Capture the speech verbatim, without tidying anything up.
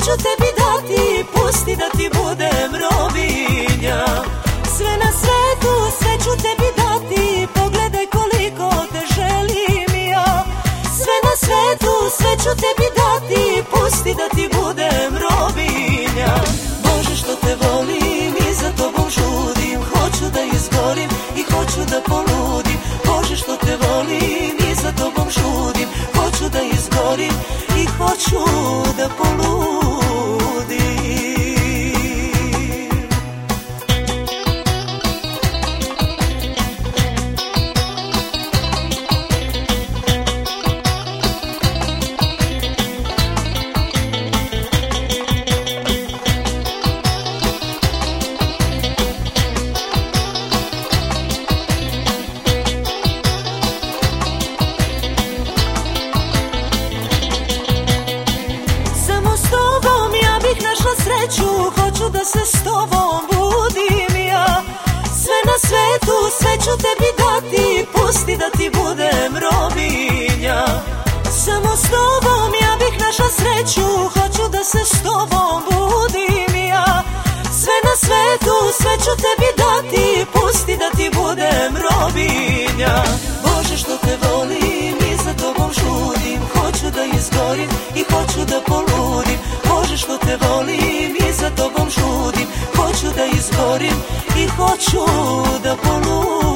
ću tebi dati, pusti da ti budem robinja. Sve na svetu, sve ću tebi dati, pogledaj koliko te želim ja. Sve na svetu, sve ću tebi dati, pusti da ti budem robinja. Bože što te volim i za tobom žudim, hoću da izgorim i hoću da poludim. Bože što te volim i za tobom žudim, hoću da izgorim i hoću da poludim. Hoću da se s tobom budim ja. Sve na svetu, sve ću tebi dati, pusti da ti budem robinja. Samo s tobom ja bih našla sreću, hoću da se s tobom budim ja. Sve na svetu, sve ću tebi dati, pusti da ti budem robinja. Bože što te volim i za tobom žudim, hoću da izgorim i hoću da poludim. Bože što te volim i za tobom žudim, hoću da izgorim i hoću da poludim.